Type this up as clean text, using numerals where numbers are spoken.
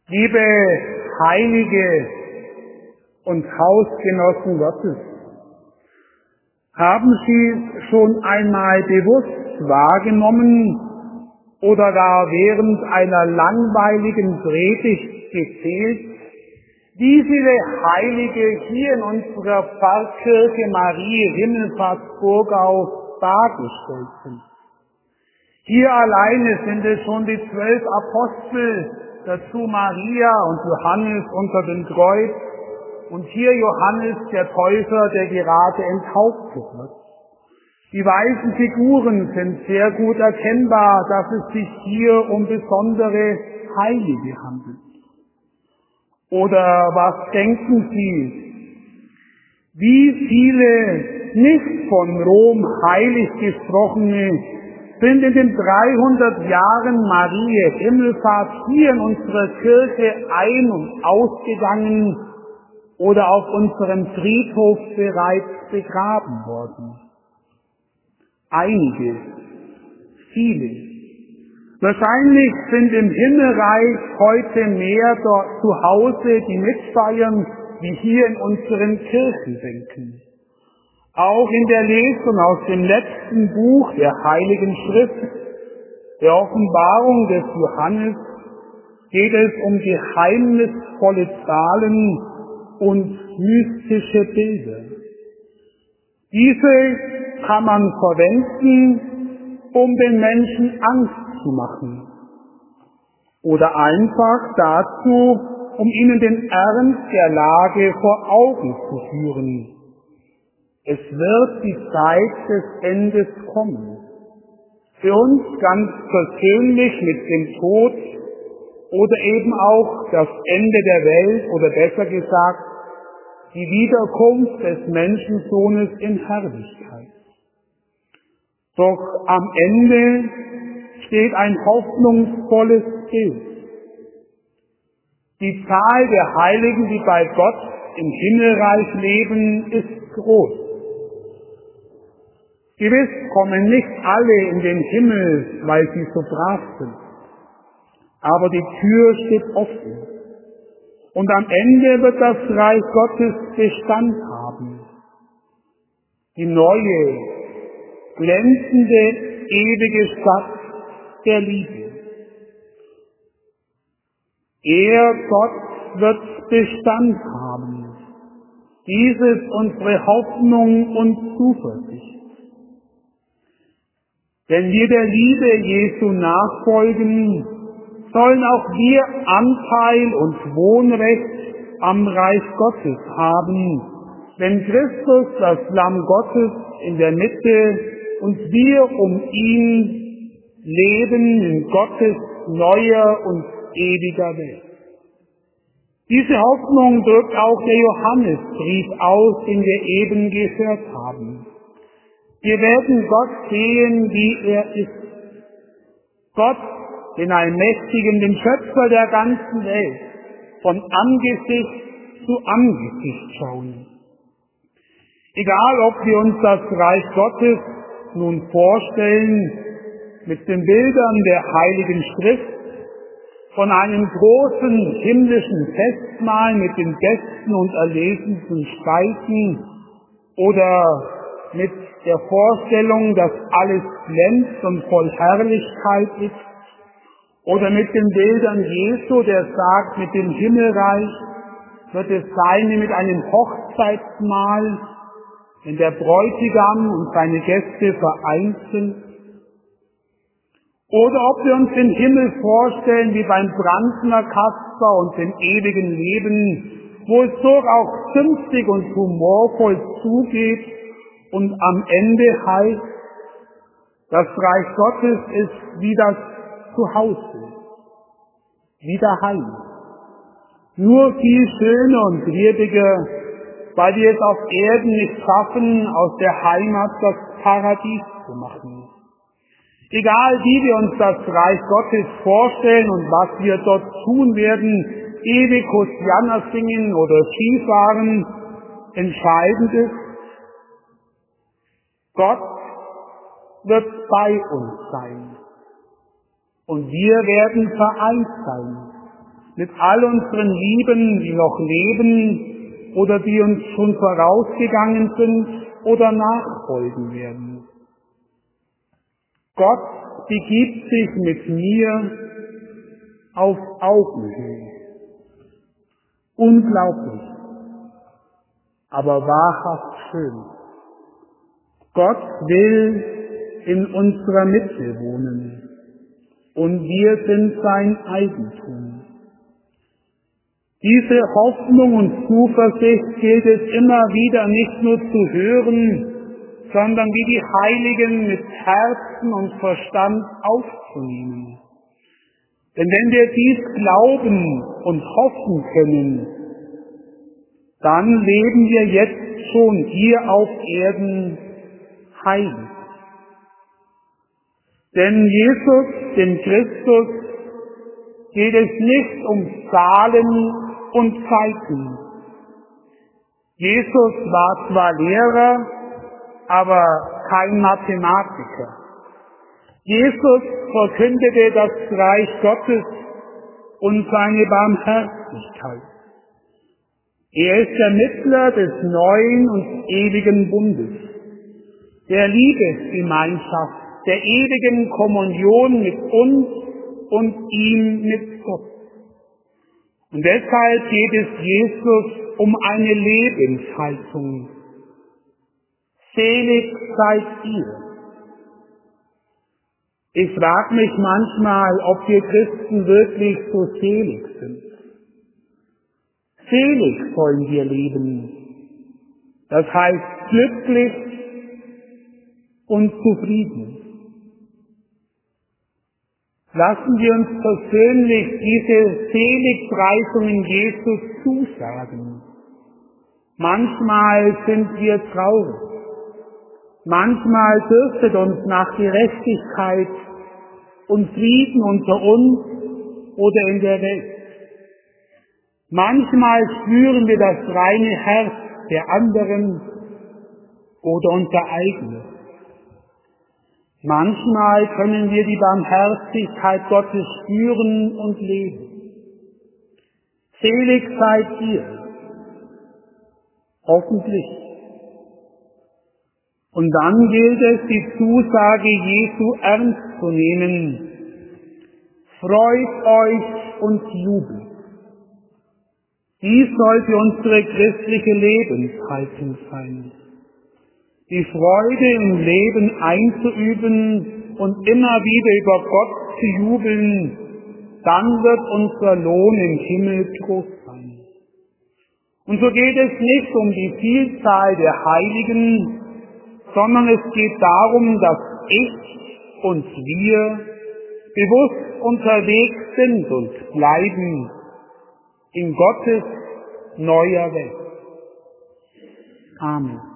Liebe Heilige und Hausgenossen Gottes, haben Sie schon einmal bewusst wahrgenommen oder gar während einer langweiligen Predigt gezählt, wie viele Heilige hier in unserer Pfarrkirche Marie Himmelfahrtsburgau dargestellt sind? Hier alleine sind es schon die 12 Apostel, dazu Maria und Johannes unter dem Kreuz und hier Johannes der Täufer, der gerade enthauptet wird. Die weißen Figuren sind sehr gut erkennbar, dass es sich hier um besondere Heilige handelt. Oder was denken Sie? Wie viele nicht von Rom heilig gesprochene sind in den 300 Jahren Marie Himmelfahrt hier in unserer Kirche ein- und ausgegangen oder auf unserem Friedhof bereits begraben worden? Einige, viele. Wahrscheinlich sind im Himmelreich heute mehr dort zu Hause, die mitfeiern, wie hier in unseren Kirchenbänken. Auch in der Lesung aus dem letzten Buch der Heiligen Schrift, der Offenbarung des Johannes, geht es um geheimnisvolle Zahlen und mystische Bilder. Diese kann man verwenden, um den Menschen Angst zu machen. Oder einfach dazu, um ihnen den Ernst der Lage vor Augen zu führen. Es wird die Zeit des Endes kommen. Für uns ganz persönlich mit dem Tod oder eben auch das Ende der Welt oder besser gesagt die Wiederkunft des Menschensohnes in Herrlichkeit. Doch am Ende steht ein hoffnungsvolles Bild. Die Zahl der Heiligen, die bei Gott im Himmelreich leben, ist groß. Gewiss kommen nicht alle in den Himmel, weil sie so brav sind. Aber die Tür steht offen. Und am Ende wird das Reich Gottes Bestand haben. Die neue, glänzende, ewige Stadt der Liebe. Er, Gott, wird Bestand haben. Dies ist unsere Hoffnung und Zuversicht. Wenn wir der Liebe Jesu nachfolgen, sollen auch wir Anteil und Wohnrecht am Reich Gottes haben, wenn Christus, das Lamm Gottes, in der Mitte und wir um ihn leben in Gottes neuer und ewiger Welt. Diese Hoffnung drückt auch der Johannesbrief aus, den wir eben gehört haben. Wir werden Gott sehen, wie er ist. Gott, den Allmächtigen, den Schöpfer der ganzen Welt, von Angesicht zu Angesicht schauen. Egal, ob wir uns das Reich Gottes nun vorstellen mit den Bildern der Heiligen Schrift, von einem großen himmlischen Festmahl mit den besten und erlesensten Speisen oder mit der Vorstellung, dass alles glänzt und voll Herrlichkeit ist, oder mit den Bildern Jesu, der sagt, mit dem Himmelreich wird es sein wie mit einem Hochzeitsmahl, wenn der Bräutigam und seine Gäste vereint sind. Oder ob wir uns den Himmel vorstellen wie beim Brandner Kasper und dem ewigen Leben, wo es durchaus zünftig und humorvoll zugeht und am Ende heißt, das Reich Gottes ist wie das Zuhause, wie daheim. Nur viel schöner und gnädiger, weil wir es auf Erden nicht schaffen, aus der Heimat das Paradies zu machen. Egal wie wir uns das Reich Gottes vorstellen und was wir dort tun werden, ewig Hosianna singen oder Skifahren, entscheidend ist, Gott wird bei uns sein und wir werden vereint sein. mit all unseren Lieben, die noch leben oder die uns schon vorausgegangen sind oder nachfolgen werden. Gott begibt sich mit mir auf Augenhöhe. Unglaublich, aber wahrhaft schön. Gott will in unserer Mitte wohnen und wir sind sein Eigentum. Diese Hoffnung und Zuversicht gilt es immer wieder nicht nur zu hören, sondern wie die Heiligen mit Herzen und Verstand aufzunehmen. Denn wenn wir dies glauben und hoffen können, dann leben wir jetzt schon hier auf Erden heilig. Denn Jesus, dem Christus, geht es nicht um Zahlen und Zeiten. Jesus war zwar Lehrer, aber kein Mathematiker. Jesus verkündete das Reich Gottes und seine Barmherzigkeit. Er ist der Mittler des neuen und ewigen Bundes, der Liebesgemeinschaft, der ewigen Kommunion mit uns und ihm mit Gott. Und deshalb geht es Jesus um eine Lebenshaltung. Selig seid ihr. Ich frage mich manchmal, ob wir Christen wirklich so selig sind. Selig sollen wir leben. Das heißt glücklich und zufrieden. Lassen wir uns persönlich diese Seligpreisungen Jesus zusagen. Manchmal sind wir traurig. Manchmal dürstet uns nach Gerechtigkeit und Frieden unter uns oder in der Welt. Manchmal spüren wir das reine Herz der anderen oder unser eigenes. Manchmal können wir die Barmherzigkeit Gottes spüren und leben. Selig seid ihr, hoffentlich. Und dann gilt es, die Zusage Jesu ernst zu nehmen. Freut euch und jubelt. Dies sollte unsere christliche Lebenshaltung sein. Die Freude im Leben einzuüben und immer wieder über Gott zu jubeln, dann wird unser Lohn im Himmel groß sein. Und so geht es nicht um die Vielzahl der Heiligen, sondern es geht darum, dass ich und wir bewusst unterwegs sind und bleiben in Gottes neuer Welt. Amen.